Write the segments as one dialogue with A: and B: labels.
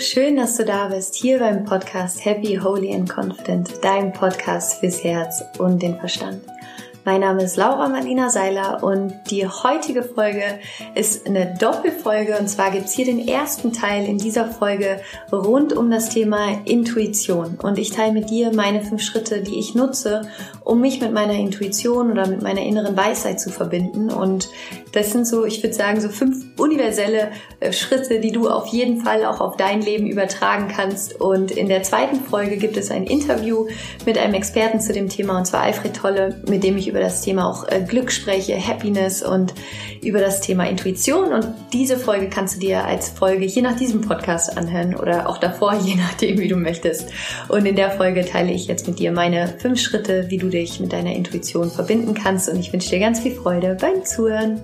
A: schön, dass du da bist, hier beim Podcast Happy, Holy and Confident, dein Podcast fürs Herz und den Verstand. Mein Name ist Laura Marlina Seiler und die heutige Folge ist eine Doppelfolge, und zwar gibt es hier den ersten Teil in dieser Folge rund um das Thema Intuition, und ich teile mit dir meine 5 Schritte, die ich nutze, um mich mit meiner Intuition oder mit meiner inneren Weisheit zu verbinden. Und das sind so, ich würde sagen, so 5 universelle Schritte, die du auf jeden Fall auch auf dein Leben übertragen kannst. Und in der zweiten Folge gibt es ein Interview mit einem Experten zu dem Thema, und zwar Alfred Tolle, mit dem ich über das Thema auch Glück spreche, Happiness und über das Thema Intuition. Und diese Folge kannst du dir als Folge hier nach diesem Podcast anhören oder auch davor, je nachdem, wie du möchtest. Und in der Folge teile ich jetzt mit dir meine 5 Schritte, wie du dich mit deiner Intuition verbinden kannst. Und ich wünsche dir ganz viel Freude beim Zuhören.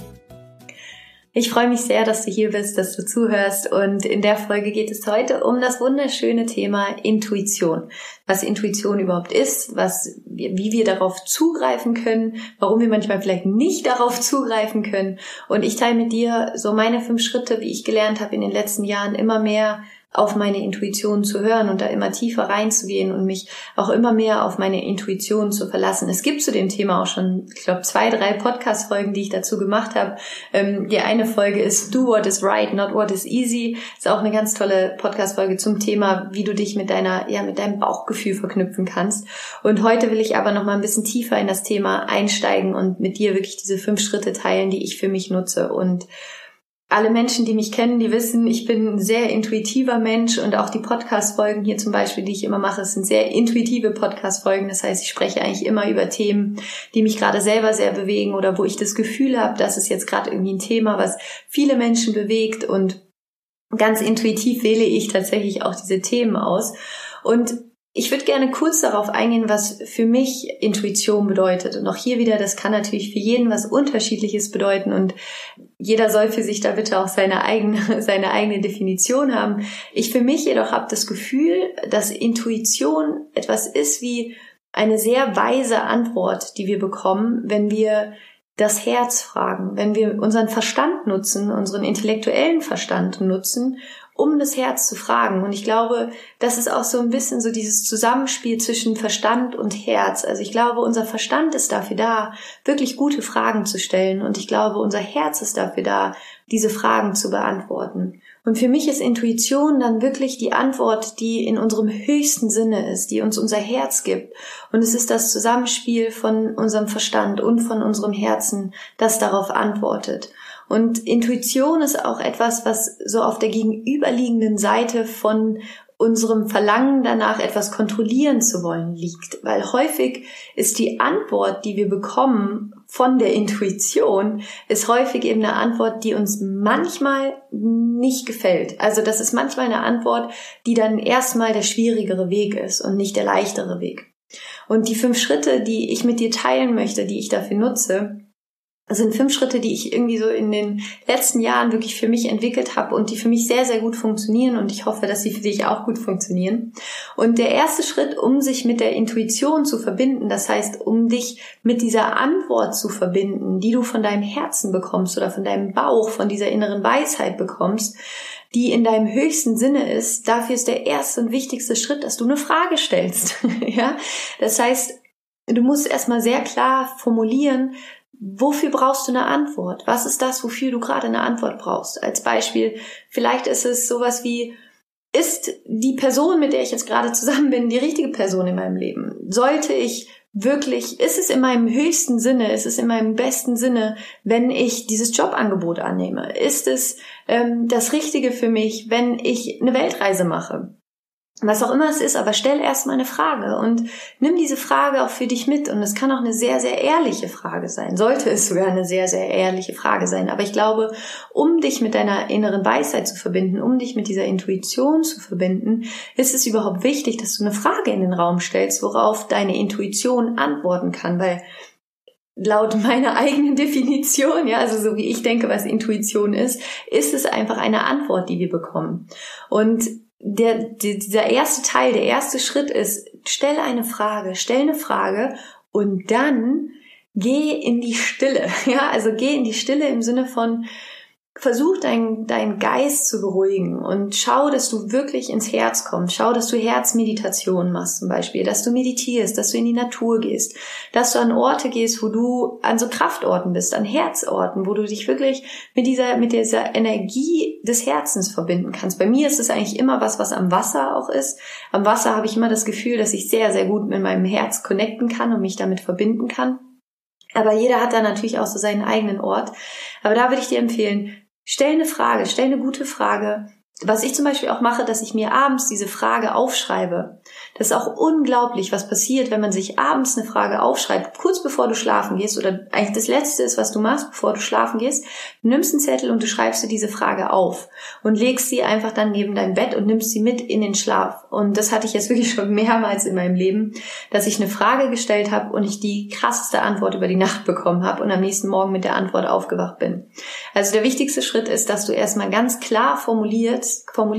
A: Ich freue mich sehr, dass du hier bist, dass du zuhörst, und in der Folge geht es heute um das wunderschöne Thema Intuition. Was Intuition überhaupt ist, wie wir darauf zugreifen können, warum wir manchmal vielleicht nicht darauf zugreifen können. Und ich teile mit dir so meine 5 Schritte, wie ich gelernt habe in den letzten Jahren, immer mehr auf meine Intuition zu hören und da immer tiefer reinzugehen und mich auch immer mehr auf meine Intuition zu verlassen. Es gibt zu dem Thema auch schon, ich glaube, 2, 3 Podcast-Folgen, die ich dazu gemacht habe. Die eine Folge ist Do What is Right, Not What is Easy. Ist auch eine ganz tolle Podcast-Folge zum Thema, wie du dich mit deinem Bauchgefühl verknüpfen kannst. Und heute will ich aber noch mal ein bisschen tiefer in das Thema einsteigen und mit dir wirklich diese 5 Schritte teilen, die ich für mich nutze. Und alle Menschen, die mich kennen, die wissen, ich bin ein sehr intuitiver Mensch, und auch die Podcast-Folgen hier zum Beispiel, die ich immer mache, sind sehr intuitive Podcast-Folgen. Das heißt, ich spreche eigentlich immer über Themen, die mich gerade selber sehr bewegen oder wo ich das Gefühl habe, das ist jetzt gerade irgendwie ein Thema, was viele Menschen bewegt, und ganz intuitiv wähle ich tatsächlich auch diese Themen aus. Und ich würde gerne kurz darauf eingehen, was für mich Intuition bedeutet. Und auch hier wieder, das kann natürlich für jeden was Unterschiedliches bedeuten, und jeder soll für sich da bitte auch seine eigene Definition haben. Ich für mich jedoch habe das Gefühl, dass Intuition etwas ist wie eine sehr weise Antwort, die wir bekommen, wenn wir das Herz fragen, wenn wir unseren Verstand nutzen, unseren intellektuellen Verstand nutzen, um das Herz zu fragen. Und ich glaube, das ist auch so ein bisschen so dieses Zusammenspiel zwischen Verstand und Herz. Also ich glaube, unser Verstand ist dafür da, wirklich gute Fragen zu stellen. Und ich glaube, unser Herz ist dafür da, diese Fragen zu beantworten. Und für mich ist Intuition dann wirklich die Antwort, die in unserem höchsten Sinne ist, die uns unser Herz gibt. Und es ist das Zusammenspiel von unserem Verstand und von unserem Herzen, das darauf antwortet. Und Intuition ist auch etwas, was so auf der gegenüberliegenden Seite von unserem Verlangen danach, etwas kontrollieren zu wollen, liegt. Weil häufig ist die Antwort, die wir bekommen von der Intuition, ist häufig eben eine Antwort, die uns manchmal nicht gefällt. Also das ist manchmal eine Antwort, die dann erstmal der schwierigere Weg ist und nicht der leichtere Weg. Und die 5 Schritte, die ich mit dir teilen möchte, die ich dafür nutze, das sind 5 Schritte, die ich irgendwie so in den letzten Jahren wirklich für mich entwickelt habe und die für mich sehr, sehr gut funktionieren, und ich hoffe, dass sie für dich auch gut funktionieren. Und der erste Schritt, um sich mit der Intuition zu verbinden, das heißt, um dich mit dieser Antwort zu verbinden, die du von deinem Herzen bekommst oder von deinem Bauch, von dieser inneren Weisheit bekommst, die in deinem höchsten Sinne ist, dafür ist der erste und wichtigste Schritt, dass du eine Frage stellst. Ja, das heißt, du musst erstmal sehr klar formulieren, wofür brauchst du eine Antwort? Was ist das, wofür du gerade eine Antwort brauchst? Als Beispiel, vielleicht ist es sowas wie, ist die Person, mit der ich jetzt gerade zusammen bin, die richtige Person in meinem Leben? Ist es in meinem höchsten Sinne, ist es in meinem besten Sinne, wenn ich dieses Jobangebot annehme? Ist es das Richtige für mich, wenn ich eine Weltreise mache? Was auch immer es ist, aber stell erstmal eine Frage und nimm diese Frage auch für dich mit. Und es kann auch eine sehr, sehr ehrliche Frage sein. Sollte es sogar eine sehr, sehr ehrliche Frage sein. Aber ich glaube, um dich mit deiner inneren Weisheit zu verbinden, um dich mit dieser Intuition zu verbinden, ist es überhaupt wichtig, dass du eine Frage in den Raum stellst, worauf deine Intuition antworten kann. Weil laut meiner eigenen Definition, ja, also so wie ich denke, was Intuition ist es einfach eine Antwort, die wir bekommen. Und dieser erste Teil, der erste Schritt ist, stell eine Frage und dann geh in die Stille. Ja, also geh in die Stille im Sinne von, versuch deinen Geist zu beruhigen und schau, dass du wirklich ins Herz kommst. Schau, dass du Herzmeditation machst zum Beispiel, dass du meditierst, dass du in die Natur gehst, dass du an Orte gehst, wo du an so Kraftorten bist, an Herzorten, wo du dich wirklich mit dieser Energie des Herzens verbinden kannst. Bei mir ist es eigentlich immer was am Wasser auch ist. Am Wasser habe ich immer das Gefühl, dass ich sehr, sehr gut mit meinem Herz connecten kann und mich damit verbinden kann. Aber jeder hat da natürlich auch so seinen eigenen Ort. Aber da würde ich dir empfehlen, stell eine Frage, stell eine gute Frage. Was ich zum Beispiel auch mache, dass ich mir abends diese Frage aufschreibe. Das ist auch unglaublich, was passiert, wenn man sich abends eine Frage aufschreibt, kurz bevor du schlafen gehst, oder eigentlich das Letzte ist, was du machst, bevor du schlafen gehst. Du nimmst einen Zettel und du schreibst dir diese Frage auf und legst sie einfach dann neben dein Bett und nimmst sie mit in den Schlaf. Und das hatte ich jetzt wirklich schon mehrmals in meinem Leben, dass ich eine Frage gestellt habe und ich die krasseste Antwort über die Nacht bekommen habe und am nächsten Morgen mit der Antwort aufgewacht bin. Also der wichtigste Schritt ist, dass du erstmal ganz klar formulierst,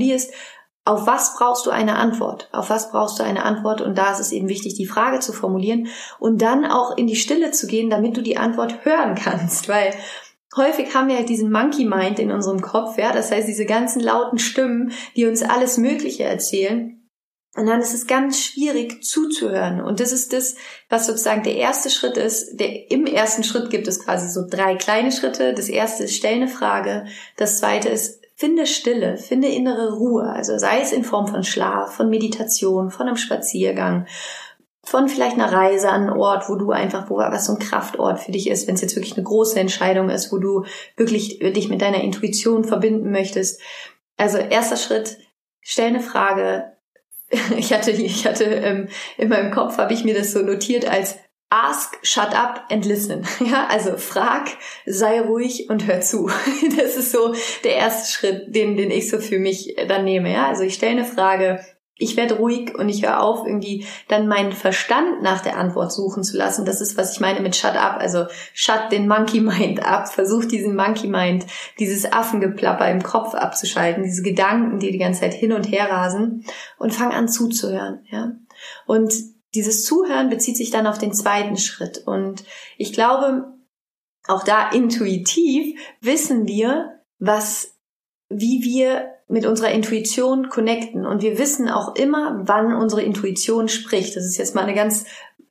A: auf was brauchst du eine Antwort? Auf was brauchst du eine Antwort? Und da ist es eben wichtig, die Frage zu formulieren und dann auch in die Stille zu gehen, damit du die Antwort hören kannst, weil häufig haben wir halt diesen Monkey Mind in unserem Kopf, ja, das heißt diese ganzen lauten Stimmen, die uns alles Mögliche erzählen. Und dann ist es ganz schwierig zuzuhören. Und das ist das, was sozusagen der erste Schritt ist. Im ersten Schritt gibt es quasi so 3 kleine Schritte. Das erste ist, stell eine Frage. Das zweite ist, finde Stille, finde innere Ruhe. Also sei es in Form von Schlaf, von Meditation, von einem Spaziergang, von vielleicht einer Reise an einen Ort, was so ein Kraftort für dich ist, wenn es jetzt wirklich eine große Entscheidung ist, wo du wirklich dich mit deiner Intuition verbinden möchtest. Also erster Schritt, stell eine Frage. Ich hatte in meinem Kopf, habe ich mir das so notiert als Ask, shut up and listen. Ja, also frag, sei ruhig und hör zu. Das ist so der erste Schritt, den ich so für mich dann nehme. Ja, also ich stelle eine Frage, ich werde ruhig und ich höre auf, irgendwie dann meinen Verstand nach der Antwort suchen zu lassen. Das ist, was ich meine mit shut up. Also shut den Monkey Mind ab. Versuch diesen Monkey Mind, dieses Affengeplapper im Kopf abzuschalten, diese Gedanken, die ganze Zeit hin und her rasen, und fang an zuzuhören. Ja, und dieses Zuhören bezieht sich dann auf den zweiten Schritt. Und ich glaube, auch da intuitiv wissen wir, wie wir mit unserer Intuition connecten. Und wir wissen auch immer, wann unsere Intuition spricht. Das ist jetzt mal eine ganz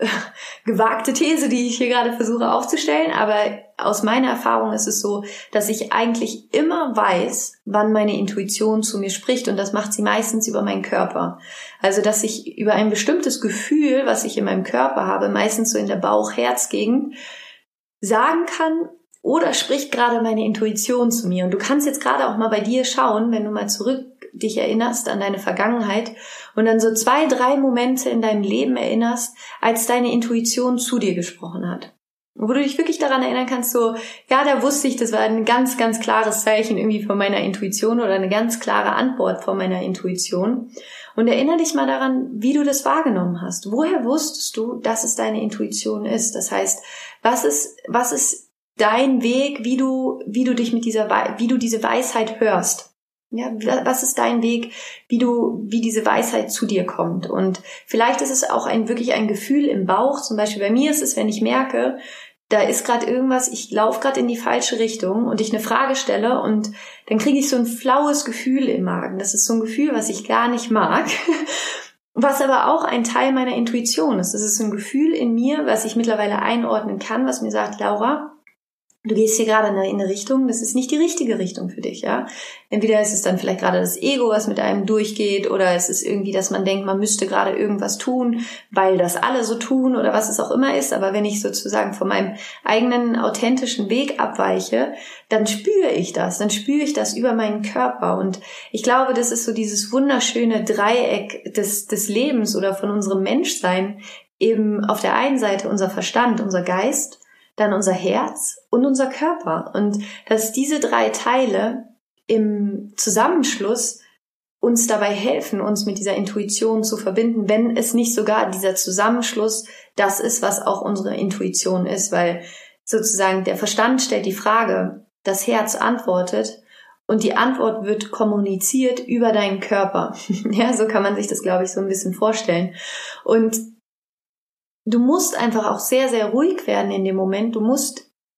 A: gewagte These, die ich hier gerade versuche aufzustellen. Aber aus meiner Erfahrung ist es so, dass ich eigentlich immer weiß, wann meine Intuition zu mir spricht. Und das macht sie meistens über meinen Körper. Also, dass ich über ein bestimmtes Gefühl, was ich in meinem Körper habe, meistens so in der Bauch-Herz-Gegend, sagen kann, oder spricht gerade meine Intuition zu mir? Und du kannst jetzt gerade auch mal bei dir schauen, wenn du mal zurück dich erinnerst an deine Vergangenheit und dann so 2, 3 Momente in deinem Leben erinnerst, als deine Intuition zu dir gesprochen hat. Wo du dich wirklich daran erinnern kannst, so, ja, da wusste ich, das war ein ganz, ganz klares Zeichen irgendwie von meiner Intuition oder eine ganz klare Antwort von meiner Intuition. Und erinnere dich mal daran, wie du das wahrgenommen hast. Woher wusstest du, dass es deine Intuition ist? Das heißt, was ist dein Weg, wie du diese Weisheit hörst? Ja, was ist dein Weg, wie diese Weisheit zu dir kommt? Und vielleicht ist es auch wirklich ein Gefühl im Bauch. Zum Beispiel bei mir ist es, wenn ich merke, da ist gerade irgendwas, ich laufe gerade in die falsche Richtung und ich eine Frage stelle und dann kriege ich so ein flaues Gefühl im Magen. Das ist so ein Gefühl, was ich gar nicht mag, was aber auch ein Teil meiner Intuition ist. Das ist so ein Gefühl in mir, was ich mittlerweile einordnen kann, was mir sagt, Laura, du gehst hier gerade in eine Richtung, das ist nicht die richtige Richtung für dich, ja. Entweder ist es dann vielleicht gerade das Ego, was mit einem durchgeht, oder es ist irgendwie, dass man denkt, man müsste gerade irgendwas tun, weil das alle so tun oder was es auch immer ist. Aber wenn ich sozusagen von meinem eigenen authentischen Weg abweiche, dann spüre ich das über meinen Körper. Und ich glaube, das ist so dieses wunderschöne Dreieck des Lebens oder von unserem Menschsein. Eben auf der einen Seite unser Verstand, unser Geist, dann unser Herz und unser Körper. Und dass diese 3 Teile im Zusammenschluss uns dabei helfen, uns mit dieser Intuition zu verbinden, wenn es nicht sogar dieser Zusammenschluss das ist, was auch unsere Intuition ist, weil sozusagen der Verstand stellt die Frage, das Herz antwortet und die Antwort wird kommuniziert über deinen Körper. Ja, so kann man sich das, glaube ich, so ein bisschen vorstellen. Und du musst einfach auch sehr, sehr ruhig werden in dem Moment. Du musst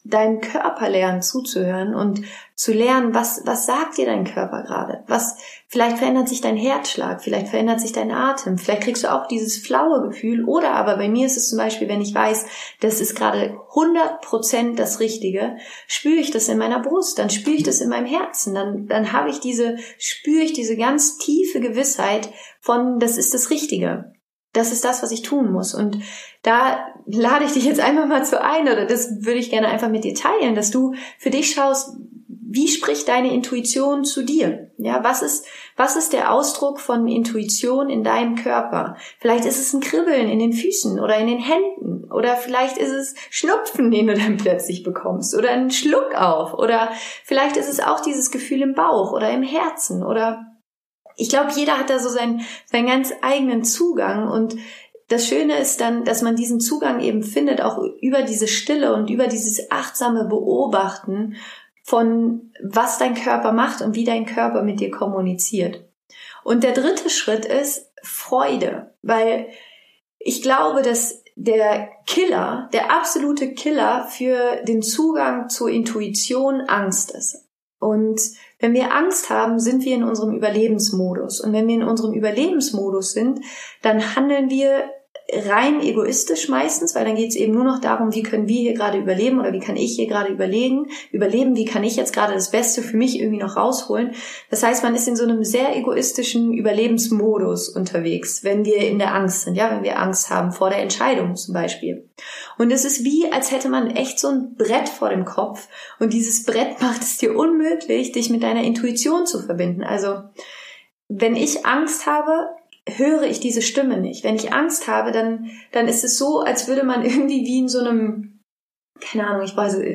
A: deinem Körper lernen zuzuhören und zu lernen, was sagt dir dein Körper gerade? Vielleicht verändert sich dein Herzschlag, vielleicht verändert sich dein Atem, vielleicht kriegst du auch dieses flaue Gefühl, oder aber bei mir ist es zum Beispiel, wenn ich weiß, das ist gerade 100% das Richtige, spüre ich das in meiner Brust, dann spüre ich das in meinem Herzen, dann spüre ich diese ganz tiefe Gewissheit von, das ist das Richtige. Das ist das, was ich tun muss. Und da lade ich dich jetzt einfach mal zu ein, oder das würde ich gerne einfach mit dir teilen, dass du für dich schaust, wie spricht deine Intuition zu dir? Ja, was ist der Ausdruck von Intuition in deinem Körper? Vielleicht ist es ein Kribbeln in den Füßen oder in den Händen, oder vielleicht ist es Schnupfen, den du dann plötzlich bekommst, oder ein Schluck auf, oder vielleicht ist es auch dieses Gefühl im Bauch oder im Herzen, oder ich glaube, jeder hat da so seinen ganz eigenen Zugang, und das Schöne ist dann, dass man diesen Zugang eben findet, auch über diese Stille und über dieses achtsame Beobachten von, was dein Körper macht und wie dein Körper mit dir kommuniziert. Und der dritte Schritt ist Freude, weil ich glaube, dass der absolute Killer für den Zugang zur Intuition Angst ist. Und wenn wir Angst haben, sind wir in unserem Überlebensmodus. Und wenn wir in unserem Überlebensmodus sind, dann handeln wir rein egoistisch meistens, weil dann geht es eben nur noch darum, wie können wir hier gerade überleben, oder wie kann ich hier gerade überleben, wie kann ich jetzt gerade das Beste für mich irgendwie noch rausholen. Das heißt, man ist in so einem sehr egoistischen Überlebensmodus unterwegs, wenn wir in der Angst sind, ja, wenn wir Angst haben vor der Entscheidung zum Beispiel. Und es ist wie, als hätte man echt so ein Brett vor dem Kopf, und dieses Brett macht es dir unmöglich, dich mit deiner Intuition zu verbinden. Also, wenn ich Angst habe, höre ich diese Stimme nicht. Wenn ich Angst habe, dann ist es so, als würde man irgendwie wie in so einem, keine Ahnung,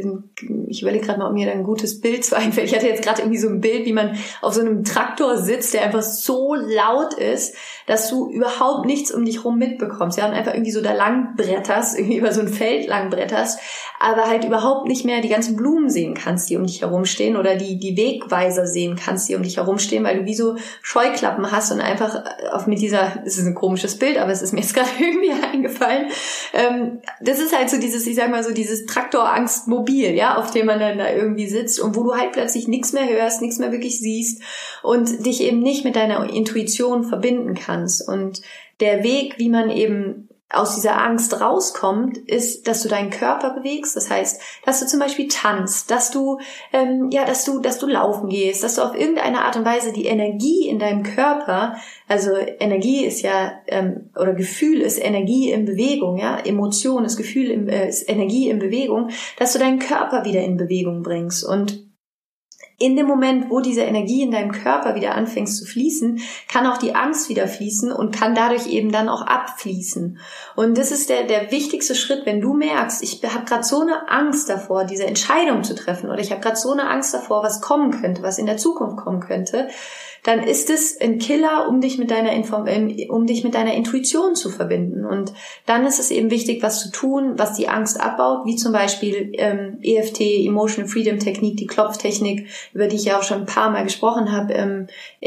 A: ich überlege gerade mal, ob mir da ein gutes Bild zu einfällt. Ich hatte jetzt gerade irgendwie so ein Bild, wie man auf so einem Traktor sitzt, der einfach so laut ist, dass du überhaupt nichts um dich herum mitbekommst. Ja, und einfach irgendwie so da langbretterst, irgendwie über so ein Feld langbretterst, aber halt überhaupt nicht mehr die ganzen Blumen sehen kannst, die um dich herumstehen, oder die Wegweiser sehen kannst, die um dich herumstehen, weil du wie so Scheuklappen hast und einfach das ist ein komisches Bild, aber es ist mir jetzt gerade irgendwie eingefallen. Das ist halt so dieses Traktorangstmobil, ja, auf dem man dann da irgendwie sitzt und wo du halt plötzlich nichts mehr hörst, nichts mehr wirklich siehst und dich eben nicht mit deiner Intuition verbinden kannst. Und der Weg, wie man eben aus dieser Angst rauskommt, ist, dass du deinen Körper bewegst. Das heißt, dass du zum Beispiel tanzt, dass du laufen gehst, dass du auf irgendeine Art und Weise die Energie in deinem Körper, also Energie ist ja, oder Gefühl ist Energie in Bewegung, ja, Emotion ist ist Energie in Bewegung, dass du deinen Körper wieder in Bewegung bringst. Und in dem Moment, wo diese Energie in deinem Körper wieder anfängt zu fließen, kann auch die Angst wieder fließen und kann dadurch eben dann auch abfließen. Und das ist der wichtigste Schritt, wenn du merkst, ich habe gerade so eine Angst davor, diese Entscheidung zu treffen, oder ich habe gerade so eine Angst davor, was kommen könnte, was in der Zukunft kommen könnte, dann ist es ein Killer, um dich mit deiner Intuition zu verbinden. Und dann ist es eben wichtig, was zu tun, was die Angst abbaut, wie zum Beispiel EFT, Emotional Freedom Technik, die Klopftechnik, über die ich ja auch schon ein paar Mal gesprochen habe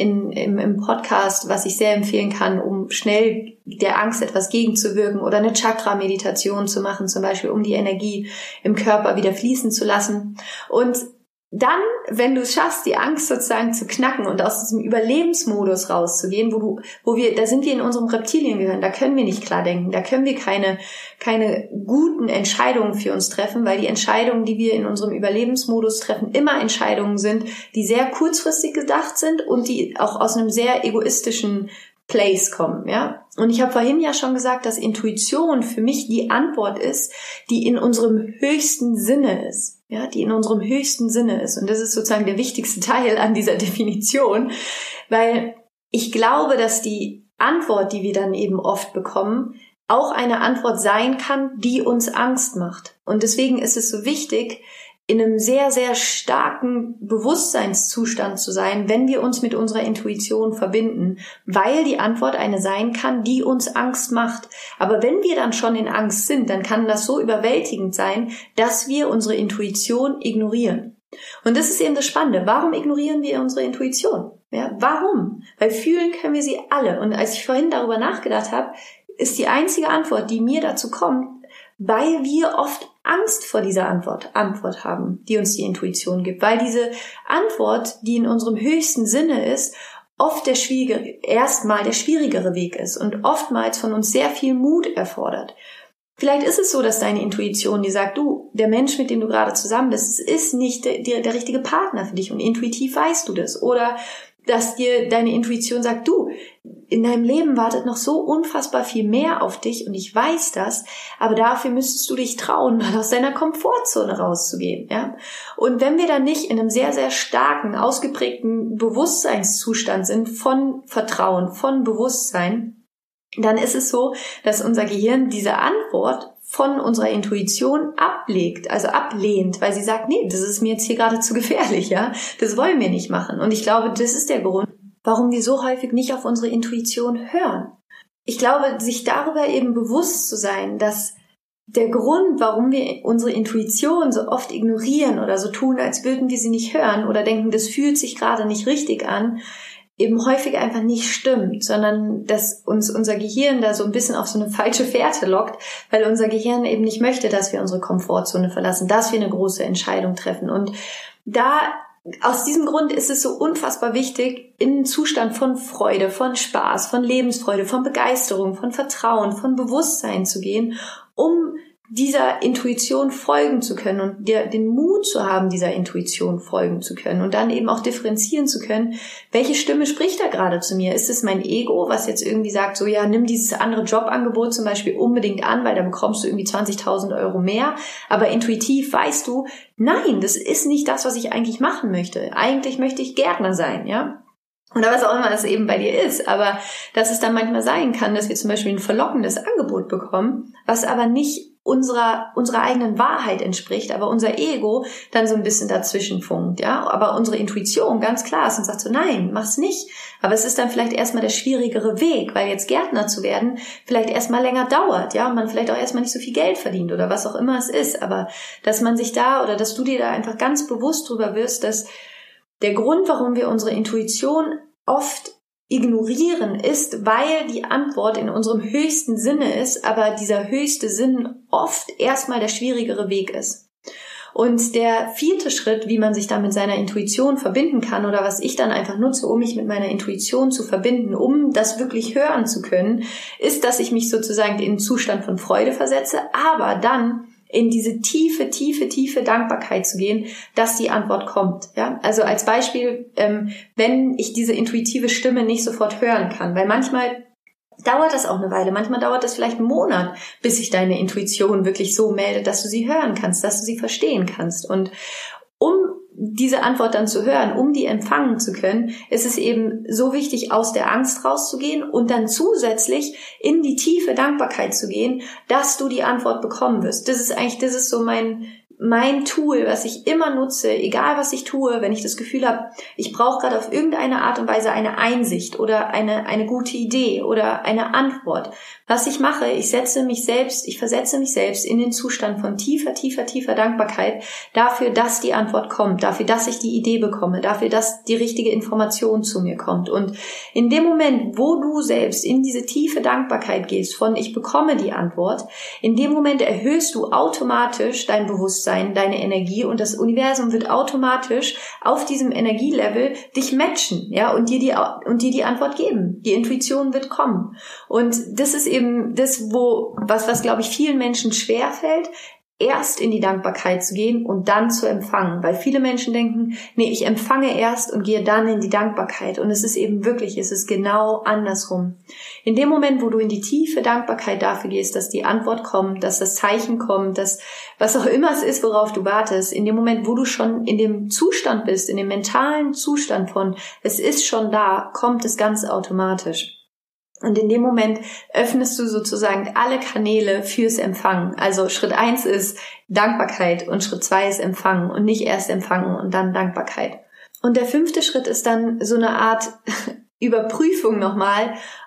A: im Podcast, was ich sehr empfehlen kann, um schnell der Angst etwas gegenzuwirken, oder eine Chakra-Meditation zu machen, zum Beispiel, um die Energie im Körper wieder fließen zu lassen. Und dann, wenn du es schaffst, die Angst sozusagen zu knacken und aus diesem Überlebensmodus rauszugehen, da sind wir in unserem Reptiliengehirn, da können wir nicht klar denken, da können wir keine guten Entscheidungen für uns treffen, weil die Entscheidungen, die wir in unserem Überlebensmodus treffen, immer Entscheidungen sind, die sehr kurzfristig gedacht sind und die auch aus einem sehr egoistischen Place kommen, ja. Und ich habe vorhin ja schon gesagt, dass Intuition für mich die Antwort ist, die in unserem höchsten Sinne ist, ja, die in unserem höchsten Sinne ist. Und das ist sozusagen der wichtigste Teil an dieser Definition, weil ich glaube, dass die Antwort, die wir dann eben oft bekommen, auch eine Antwort sein kann, die uns Angst macht. Und deswegen ist es so wichtig, in einem sehr, sehr starken Bewusstseinszustand zu sein, wenn wir uns mit unserer Intuition verbinden, weil die Antwort eine sein kann, die uns Angst macht. Aber wenn wir dann schon in Angst sind, dann kann das so überwältigend sein, dass wir unsere Intuition ignorieren. Und das ist eben das Spannende. Warum ignorieren wir unsere Intuition? Ja, warum? Weil fühlen können wir sie alle. Und als ich vorhin darüber nachgedacht habe, ist die einzige Antwort, die mir dazu kommt, weil wir oft Angst vor dieser Antwort haben, die uns die Intuition gibt. Weil diese Antwort, die in unserem höchsten Sinne ist, oft erstmal der schwierigere Weg ist und oftmals von uns sehr viel Mut erfordert. Vielleicht ist es so, dass deine Intuition dir sagt, du, der Mensch, mit dem du gerade zusammen bist, ist nicht der richtige Partner für dich und intuitiv weißt du das. Oder dass dir deine Intuition sagt, du, in deinem Leben wartet noch so unfassbar viel mehr auf dich und ich weiß das, aber dafür müsstest du dich trauen, mal aus deiner Komfortzone rauszugehen, ja. Und wenn wir dann nicht in einem sehr, sehr starken, ausgeprägten Bewusstseinszustand sind von Vertrauen, von Bewusstsein, dann ist es so, dass unser Gehirn diese Antwort von unserer Intuition ablehnt, weil sie sagt, nee, das ist mir jetzt hier gerade zu gefährlich, ja, das wollen wir nicht machen. Und ich glaube, das ist der Grund, warum wir so häufig nicht auf unsere Intuition hören. Ich glaube, sich darüber eben bewusst zu sein, dass der Grund, warum wir unsere Intuition so oft ignorieren oder so tun, als würden wir sie nicht hören oder denken, das fühlt sich gerade nicht richtig an, eben häufig einfach nicht stimmt, sondern dass uns unser Gehirn da so ein bisschen auf so eine falsche Fährte lockt, weil unser Gehirn eben nicht möchte, dass wir unsere Komfortzone verlassen, dass wir eine große Entscheidung treffen. Und aus diesem Grund ist es so unfassbar wichtig, in einen Zustand von Freude, von Spaß, von Lebensfreude, von Begeisterung, von Vertrauen, von Bewusstsein zu gehen, um dieser Intuition folgen zu können und den Mut zu haben, dieser Intuition folgen zu können und dann eben auch differenzieren zu können, welche Stimme spricht da gerade zu mir? Ist es mein Ego, was jetzt irgendwie sagt, so ja, nimm dieses andere Jobangebot zum Beispiel unbedingt an, weil da bekommst du irgendwie 20.000 Euro mehr, aber intuitiv weißt du, nein, das ist nicht das, was ich eigentlich machen möchte. Eigentlich möchte ich Gärtner sein, ja? Oder was auch immer es eben bei dir ist, aber dass es dann manchmal sein kann, dass wir zum Beispiel ein verlockendes Angebot bekommen, was aber nicht unserer eigenen Wahrheit entspricht, aber unser Ego dann so ein bisschen dazwischen funkt, ja, aber unsere Intuition ganz klar ist und sagt so, nein, mach's nicht, aber es ist dann vielleicht erstmal der schwierigere Weg, weil jetzt Gärtner zu werden vielleicht erstmal länger dauert, ja, und man vielleicht auch erstmal nicht so viel Geld verdient oder was auch immer es ist, aber dass man sich da oder dass du dir da einfach ganz bewusst drüber wirst, dass der Grund, warum wir unsere Intuition oft ignorieren, ist, weil die Antwort in unserem höchsten Sinne ist, aber dieser höchste Sinn oft erstmal der schwierigere Weg ist. Und der 4. Schritt, wie man sich dann mit seiner Intuition verbinden kann oder was ich dann einfach nutze, um mich mit meiner Intuition zu verbinden, um das wirklich hören zu können, ist, dass ich mich sozusagen in einen Zustand von Freude versetze, aber dann in diese tiefe, tiefe, tiefe Dankbarkeit zu gehen, dass die Antwort kommt. Ja? Also als Beispiel, wenn ich diese intuitive Stimme nicht sofort hören kann, weil manchmal dauert das auch eine Weile, manchmal dauert das vielleicht einen Monat, bis sich deine Intuition wirklich so meldet, dass du sie hören kannst, dass du sie verstehen kannst. Und um diese Antwort dann zu hören, um die empfangen zu können, ist es eben so wichtig, aus der Angst rauszugehen und dann zusätzlich in die tiefe Dankbarkeit zu gehen, dass du die Antwort bekommen wirst. Das ist so mein Tool, was ich immer nutze, egal was ich tue, wenn ich das Gefühl habe, ich brauche gerade auf irgendeine Art und Weise eine Einsicht oder eine gute Idee oder eine Antwort. Was ich mache, ich versetze mich selbst in den Zustand von tiefer, tiefer, tiefer Dankbarkeit dafür, dass die Antwort kommt, dafür, dass ich die Idee bekomme, dafür, dass die richtige Information zu mir kommt. Und in dem Moment, wo du selbst in diese tiefe Dankbarkeit gehst von ich bekomme die Antwort, in dem Moment erhöhst du automatisch dein Bewusstsein, deine Energie und das Universum wird automatisch auf diesem Energielevel dich matchen, ja, und dir die Antwort geben. Die Intuition wird kommen. Und das ist eben das, was glaube ich vielen Menschen schwerfällt, erst in die Dankbarkeit zu gehen und dann zu empfangen. Weil viele Menschen denken, nee, ich empfange erst und gehe dann in die Dankbarkeit. Und es ist genau andersrum. In dem Moment, wo du in die tiefe Dankbarkeit dafür gehst, dass die Antwort kommt, dass das Zeichen kommt, dass was auch immer es ist, worauf du wartest, in dem Moment, wo du schon in dem Zustand bist, in dem mentalen Zustand von es ist schon da, kommt es ganz automatisch. Und in dem Moment öffnest du sozusagen alle Kanäle fürs Empfangen. Also Schritt 1 ist Dankbarkeit und Schritt 2 ist Empfangen und nicht erst Empfangen und dann Dankbarkeit. Und der 5. Schritt ist dann so eine Art Überprüfung nochmal,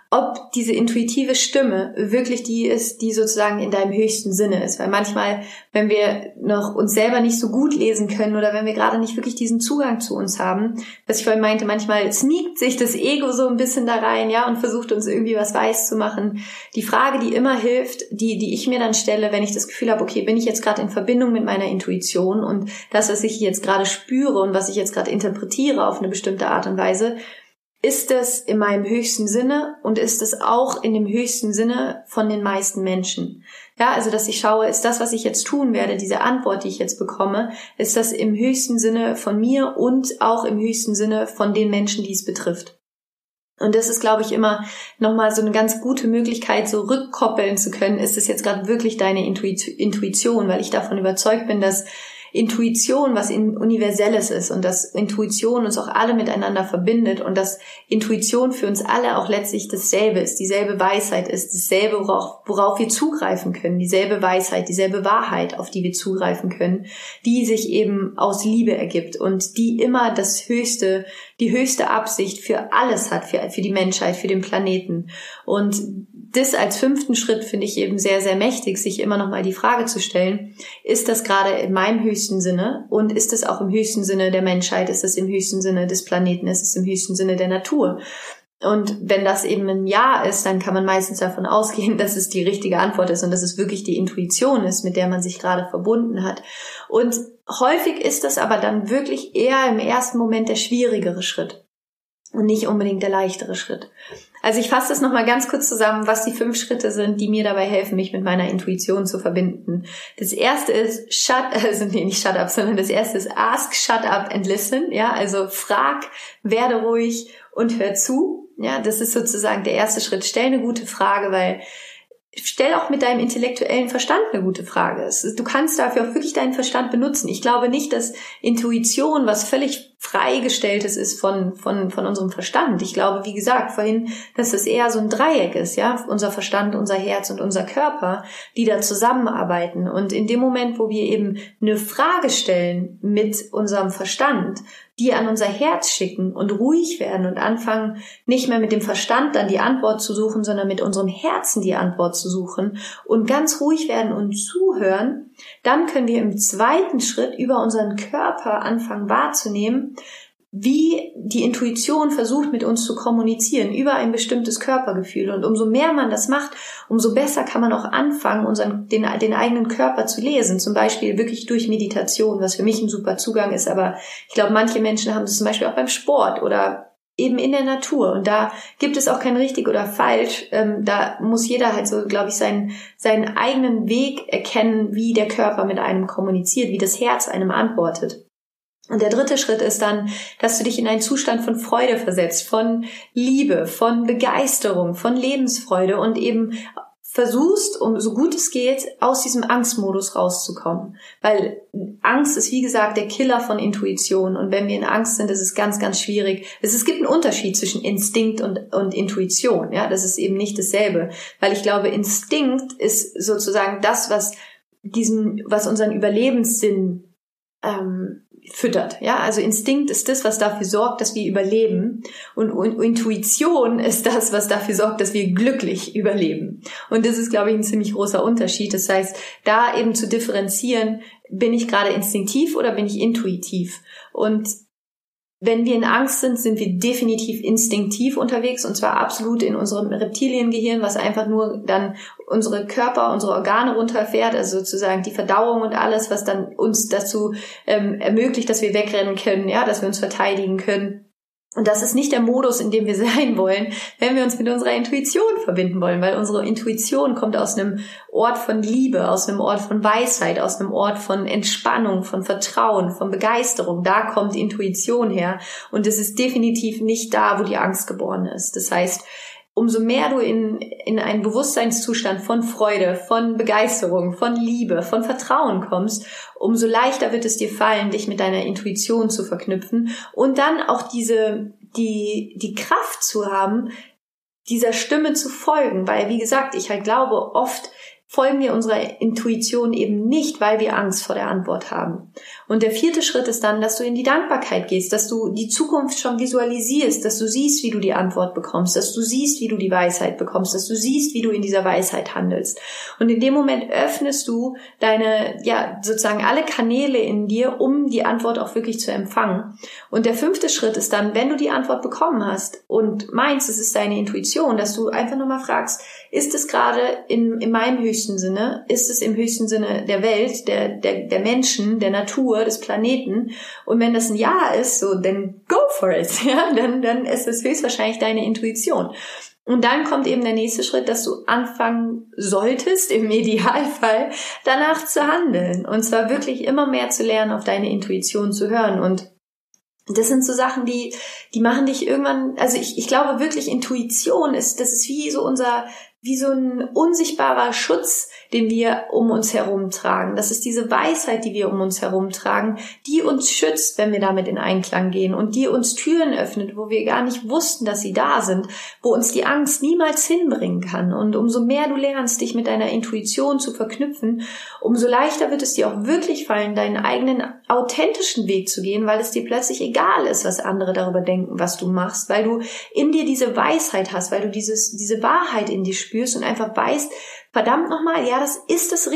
A: ob diese intuitive Stimme wirklich die ist, die sozusagen in deinem höchsten Sinne ist. Weil manchmal, wenn wir noch uns selber nicht so gut lesen können oder wenn wir gerade nicht wirklich diesen Zugang zu uns haben, was ich vorhin meinte, manchmal sneakt sich das Ego so ein bisschen da rein, ja, und versucht uns irgendwie was weiß zu machen. Die Frage, die immer hilft, die ich mir dann stelle, wenn ich das Gefühl habe, okay, bin ich jetzt gerade in Verbindung mit meiner Intuition und das, was ich jetzt gerade spüre und was ich jetzt gerade interpretiere auf eine bestimmte Art und Weise, ist es in meinem höchsten Sinne und ist es auch in dem höchsten Sinne von den meisten Menschen? Ja, also dass ich schaue, ist das, was ich jetzt tun werde, diese Antwort, die ich jetzt bekomme, ist das im höchsten Sinne von mir und auch im höchsten Sinne von den Menschen, die es betrifft? Und das ist, glaube ich, immer nochmal so eine ganz gute Möglichkeit, so rückkoppeln zu können, ist es jetzt gerade wirklich deine Intuition, weil ich davon überzeugt bin, dass Intuition was Universelles ist und dass Intuition uns auch alle miteinander verbindet und dass Intuition für uns alle auch letztlich dasselbe ist, dieselbe Weisheit ist, dasselbe, worauf wir zugreifen können, dieselbe Weisheit, dieselbe Wahrheit, auf die wir zugreifen können, die sich eben aus Liebe ergibt und die immer die höchste Absicht für alles hat, für die Menschheit, für den Planeten. Und das als 5. Schritt finde ich eben sehr, sehr mächtig, sich immer noch mal die Frage zu stellen, ist das gerade in meinem höchsten Sinne und ist es auch im höchsten Sinne der Menschheit, ist es im höchsten Sinne des Planeten, ist es im höchsten Sinne der Natur? Und wenn das eben ein Ja ist, dann kann man meistens davon ausgehen, dass es die richtige Antwort ist und dass es wirklich die Intuition ist, mit der man sich gerade verbunden hat. Und häufig ist das aber dann wirklich eher im ersten Moment der schwierigere Schritt und nicht unbedingt der leichtere Schritt. Also ich fasse das nochmal ganz kurz zusammen, was die 5 Schritte sind, die mir dabei helfen, mich mit meiner Intuition zu verbinden. Das erste ist das erste ist ask, shut up and listen. Ja, also frag, werde ruhig und hör zu. Ja, das ist sozusagen der erste Schritt. Stell eine gute Frage, weil stell auch mit deinem intellektuellen Verstand eine gute Frage. Du kannst dafür auch wirklich deinen Verstand benutzen. Ich glaube nicht, dass Intuition was völlig Freigestelltes ist von unserem Verstand. Ich glaube, wie gesagt, vorhin, dass das eher so ein Dreieck ist, ja, unser Verstand, unser Herz und unser Körper, die da zusammenarbeiten. Und in dem Moment, wo wir eben eine Frage stellen mit unserem Verstand, die an unser Herz schicken und ruhig werden und anfangen, nicht mehr mit dem Verstand dann die Antwort zu suchen, sondern mit unserem Herzen die Antwort zu suchen und ganz ruhig werden und zuhören, dann können wir im zweiten Schritt über unseren Körper anfangen wahrzunehmen, wie die Intuition versucht, mit uns zu kommunizieren über ein bestimmtes Körpergefühl. Und umso mehr man das macht, umso besser kann man auch anfangen, den eigenen Körper zu lesen. Zum Beispiel wirklich durch Meditation, was für mich ein super Zugang ist. Aber ich glaube, manche Menschen haben das zum Beispiel auch beim Sport oder eben in der Natur. Und da gibt es auch kein richtig oder falsch. Da muss jeder halt so, glaube ich, seinen eigenen Weg erkennen, wie der Körper mit einem kommuniziert, wie das Herz einem antwortet. Und der dritte Schritt ist dann, dass du dich in einen Zustand von Freude versetzt, von Liebe, von Begeisterung, von Lebensfreude und eben versuchst, um so gut es geht, aus diesem Angstmodus rauszukommen. Weil Angst ist, wie gesagt, der Killer von Intuition. Und wenn wir in Angst sind, ist es ganz, ganz schwierig. Es gibt einen Unterschied zwischen Instinkt und Intuition. Ja, das ist eben nicht dasselbe. Weil ich glaube, Instinkt ist sozusagen das, was unseren Überlebenssinn füttert. Ja, also Instinkt ist das, was dafür sorgt, dass wir überleben. Und Intuition ist das, was dafür sorgt, dass wir glücklich überleben. Und das ist, glaube ich, ein ziemlich großer Unterschied. Das heißt, da eben zu differenzieren, bin ich gerade instinktiv oder bin ich intuitiv? Und wenn wir in Angst sind, sind wir definitiv instinktiv unterwegs und zwar absolut in unserem Reptiliengehirn, was einfach nur dann unsere Körper, unsere Organe runterfährt, also sozusagen die Verdauung und alles, was dann uns dazu ermöglicht, dass wir wegrennen können, ja, dass wir uns verteidigen können. Und das ist nicht der Modus, in dem wir sein wollen, wenn wir uns mit unserer Intuition verbinden wollen, weil unsere Intuition kommt aus einem Ort von Liebe, aus einem Ort von Weisheit, aus einem Ort von Entspannung, von Vertrauen, von Begeisterung. Da kommt Intuition her und es ist definitiv nicht da, wo die Angst geboren ist. Das heißt, umso mehr du in einen Bewusstseinszustand von Freude, von Begeisterung, von Liebe, von Vertrauen kommst, umso leichter wird es dir fallen, dich mit deiner Intuition zu verknüpfen und dann auch die Kraft zu haben, dieser Stimme zu folgen, weil, wie gesagt, ich halt glaube, oft folgen wir unserer Intuition eben nicht, weil wir Angst vor der Antwort haben. Und der 4. Schritt ist dann, dass du in die Dankbarkeit gehst, dass du die Zukunft schon visualisierst, dass du siehst, wie du die Antwort bekommst, dass du siehst, wie du die Weisheit bekommst, dass du siehst, wie du in dieser Weisheit handelst. Und in dem Moment öffnest du deine, sozusagen alle Kanäle in dir, um die Antwort auch wirklich zu empfangen. Und der 5. Schritt ist dann, wenn du die Antwort bekommen hast und meinst, es ist deine Intuition, dass du einfach nochmal fragst, ist es gerade in meinem höchsten Sinne? Ist es im höchsten Sinne der Welt, der Menschen, der Natur, des Planeten? Und wenn das ein Ja ist, so, dann go for it, ja, dann ist es höchstwahrscheinlich deine Intuition. Und dann kommt eben der nächste Schritt, dass du anfangen solltest, im Idealfall, danach zu handeln. Und zwar wirklich immer mehr zu lernen, auf deine Intuition zu hören. Und das sind so Sachen, die machen dich irgendwann, also ich glaube wirklich, Intuition das ist wie so ein unsichtbarer Schutz, den wir um uns herum tragen. Das ist diese Weisheit, die wir um uns herum tragen, die uns schützt, wenn wir damit in Einklang gehen und die uns Türen öffnet, wo wir gar nicht wussten, dass sie da sind, wo uns die Angst niemals hinbringen kann. Und umso mehr du lernst, dich mit deiner Intuition zu verknüpfen, umso leichter wird es dir auch wirklich fallen, deinen eigenen authentischen Weg zu gehen, weil es dir plötzlich egal ist, was andere darüber denken, was du machst, weil du in dir diese Weisheit hast, weil du diese Wahrheit in dir spürst und einfach weißt, verdammt nochmal, ja, das ist das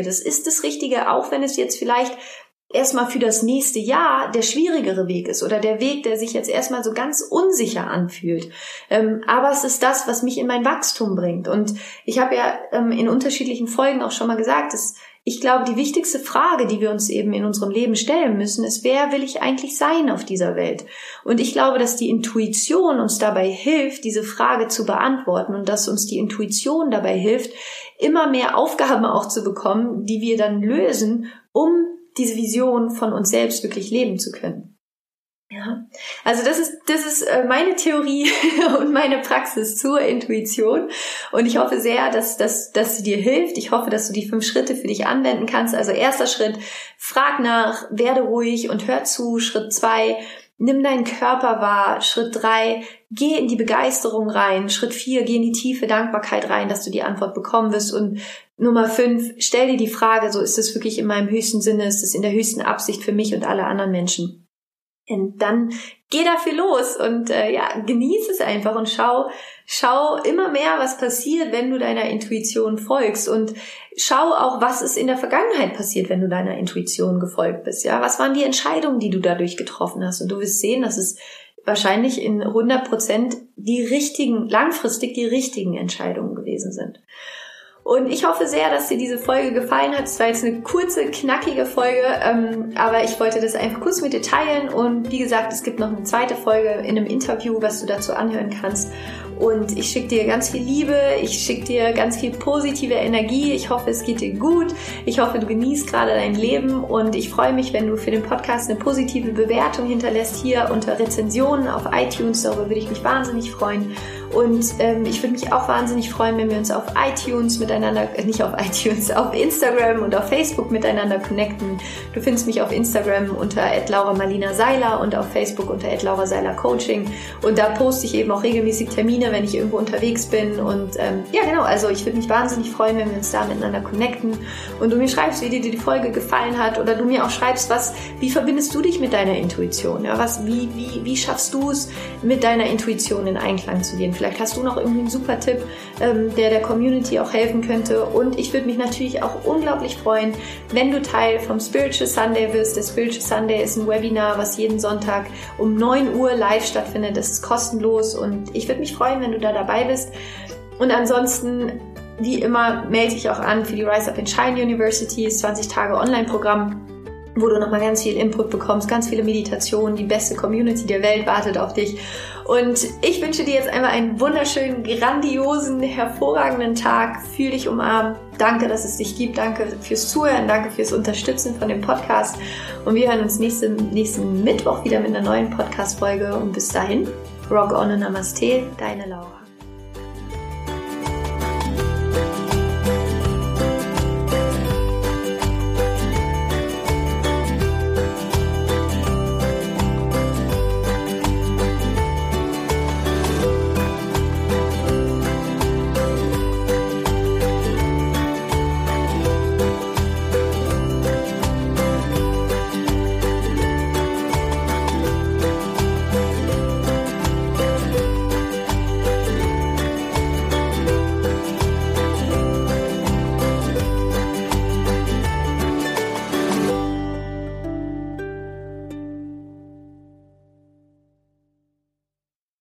A: Richtige, auch wenn es jetzt vielleicht erstmal für das nächste Jahr der schwierigere Weg ist oder der Weg, der sich jetzt erstmal so ganz unsicher anfühlt. Aber es ist das, was mich in mein Wachstum bringt. Und ich habe ja in unterschiedlichen Folgen auch schon mal gesagt, dass ich glaube, die wichtigste Frage, die wir uns eben in unserem Leben stellen müssen, ist, wer will ich eigentlich sein auf dieser Welt? Und ich glaube, dass die Intuition uns dabei hilft, diese Frage zu beantworten und dass uns die Intuition dabei hilft, immer mehr Aufgaben auch zu bekommen, die wir dann lösen, um diese Vision von uns selbst wirklich leben zu können. Ja, also das ist meine Theorie und meine Praxis zur Intuition und ich hoffe sehr, dass sie dir hilft. Ich hoffe, dass du die 5 Schritte für dich anwenden kannst. Also 1. Schritt, frag nach, werde ruhig und hör zu. Schritt 2, nimm deinen Körper wahr. Schritt 3, geh in die Begeisterung rein. Schritt 4, geh in die tiefe Dankbarkeit rein, dass du die Antwort bekommen wirst. Und Nummer 5, stell dir die Frage, so ist es wirklich in meinem höchsten Sinne, ist es in der höchsten Absicht für mich und alle anderen Menschen. Und dann geh dafür los und genieß es einfach und schau immer mehr, was passiert, wenn du deiner Intuition folgst und schau auch, was ist in der Vergangenheit passiert, wenn du deiner Intuition gefolgt bist. Ja, was waren die Entscheidungen, die du dadurch getroffen hast? Und du wirst sehen, dass es wahrscheinlich in 100% langfristig die richtigen Entscheidungen gewesen sind. Und ich hoffe sehr, dass dir diese Folge gefallen hat. Es war jetzt eine kurze, knackige Folge, aber ich wollte das einfach kurz mit dir teilen. Und wie gesagt, es gibt noch eine 2. Folge in einem Interview, was du dazu anhören kannst. Und ich schicke dir ganz viel Liebe, ich schicke dir ganz viel positive Energie. Ich hoffe, es geht dir gut. Ich hoffe, du genießt gerade dein Leben. Und ich freue mich, wenn du für den Podcast eine positive Bewertung hinterlässt hier unter Rezensionen auf iTunes. Darüber würde ich mich wahnsinnig freuen. Und ich würde mich auch wahnsinnig freuen, wenn wir uns auf iTunes auf Instagram und auf Facebook miteinander connecten. Du findest mich auf Instagram unter @lauramarlina-seiler und auf Facebook unter @lauraseiler-coaching. Und da poste ich eben auch regelmäßig Termine, wenn ich irgendwo unterwegs bin. Und also ich würde mich wahnsinnig freuen, wenn wir uns da miteinander connecten. Und du mir schreibst, wie dir die Folge gefallen hat, oder du mir auch schreibst, wie verbindest du dich mit deiner Intuition? Ja, wie schaffst du es, mit deiner Intuition in Einklang zu gehen? Vielleicht hast du noch irgendwie einen super Tipp, der Community auch helfen könnte. Und ich würde mich natürlich auch unglaublich freuen, wenn du Teil vom Spiritual Sunday wirst. Der Spiritual Sunday ist ein Webinar, was jeden Sonntag um 9 Uhr live stattfindet. Das ist kostenlos und ich würde mich freuen, wenn du da dabei bist. Und ansonsten, wie immer, melde dich auch an für die Rise Up and Shine University, das 20 Tage Online-Programm, wo du nochmal ganz viel Input bekommst, ganz viele Meditationen, die beste Community der Welt wartet auf dich. Und ich wünsche dir jetzt einmal einen wunderschönen, grandiosen, hervorragenden Tag. Fühl dich umarmt. Danke, dass es dich gibt. Danke fürs Zuhören. Danke fürs Unterstützen von dem Podcast. Und wir hören uns nächsten Mittwoch wieder mit einer neuen Podcast-Folge. Und bis dahin, rock on und Namaste, deine Laura.